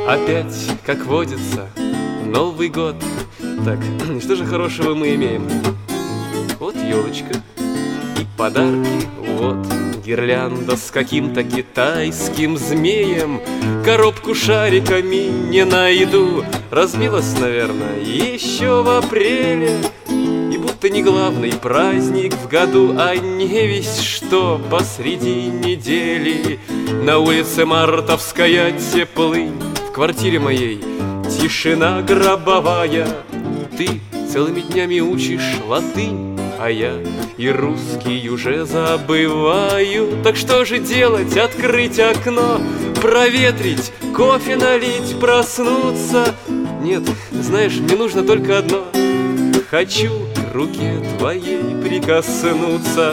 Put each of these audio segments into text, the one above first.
Опять, как водится, Новый год. Так, что же хорошего мы имеем? Вот елочка и подарки, вот гирлянда с каким-то китайским змеем. Коробку шариками не найду, разбилась, наверное, еще в апреле. И будто не главный праздник в году, а невесть что посреди недели. На улице мартовская теплынь, в квартире моей тишина гробовая. Ты целыми днями учишь латынь, а я и русский уже забываю. Так что же делать? Открыть окно, проветрить, кофе налить, проснуться? Нет, знаешь, мне нужно только одно. Хочу к руке твоей прикоснуться.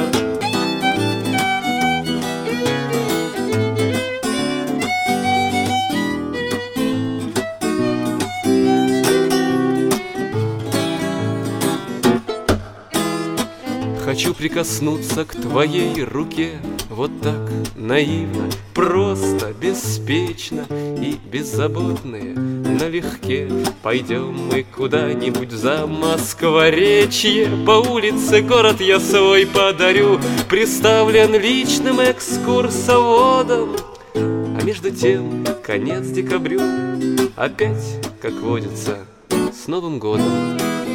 Хочу прикоснуться к твоей руке, вот так наивно, просто, беспечно и беззаботные налегке. Пойдем мы куда-нибудь за Москворечье, по улице город я свой подарю, представлен личным экскурсоводом. А между тем конец декабрю, опять, как водится, с Новым годом.